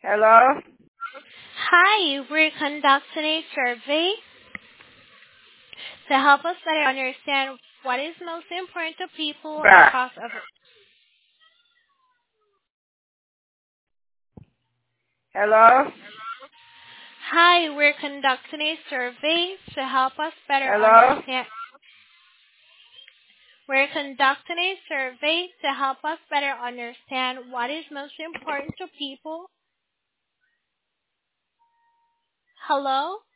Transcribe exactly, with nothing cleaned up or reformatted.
Hello? Hi, we're conducting a survey to help us better understand what is most important to people Back. across a Hello? Hi, we're conducting a survey to help us better Hello? understand We're conducting a survey to help us better understand what is most important to people. Hello?